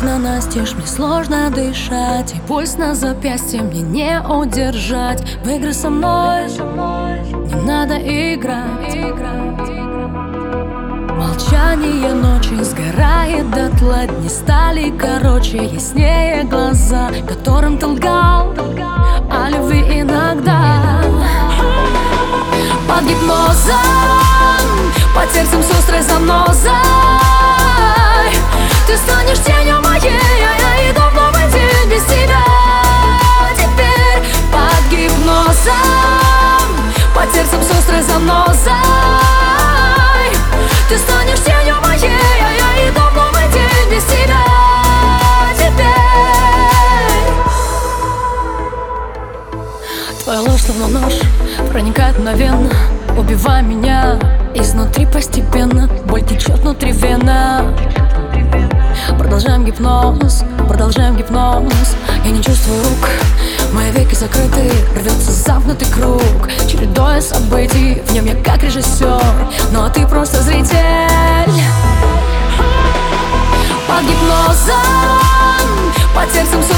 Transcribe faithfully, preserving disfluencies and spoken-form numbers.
Окна настежь, мне сложно дышать, и пульс на запястье мне не удержать. В игры со мной не надо играть. Молчание ночи сгорает дотла, дни стали короче, яснее глаза, которым ты лгал о любви иногда. Под гипнозом, под сердцем с острой занозой ты станешь тенью моей, а я иду в новый день без тебя. Теперь под гипнозом, под сердцем с острой занозой ты станешь тенью моей, а я иду в новый день без тебя. Теперь твоя ложь словно нож проникает мгновенно, убивая меня изнутри постепенно. Боль течет внутри вена. Продолжаем гипноз, продолжаем гипноз. Я не чувствую рук, мои веки закрыты, рвется замкнутый круг, чередой событий, в нем я как режиссер, но ты просто зритель. Под гипнозом, под сердцем с